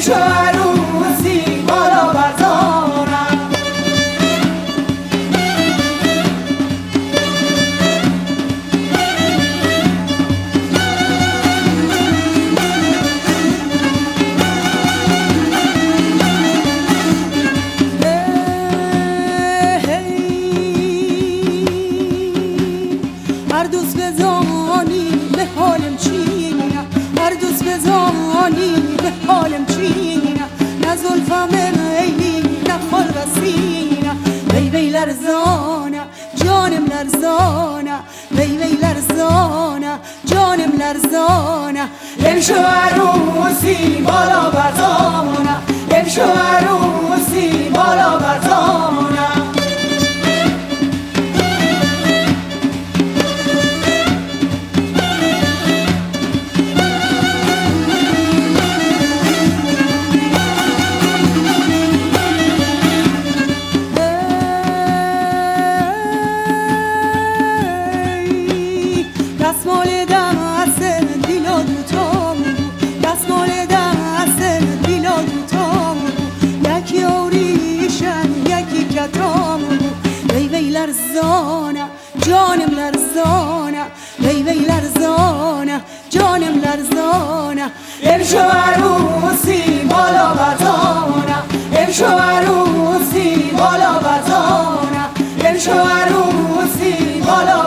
امشو عروسی بالا بردارم. هر دوست بزانی به حالم چینه، هر دوست بزانی به حالم چینه، نه زلفم میلی نه خلق سینه، وی وی لرزانه جانم لرزانه، وی وی لرزانه جانم لرزانه. امشو عروسی بالا بردارم، امشو عروسی بالا بردارم. دستمال دست دیلا دوتام، دستمال دست دیلا دوتام، یکی اوریشن یکی کتام، وی وی لرزانه جانم لرزانه، وی وی لرزانه جانم لرزانه. امشو عروسی بالا بردارم، امشو عروسی بالا بردارم، امشو عروسی بالا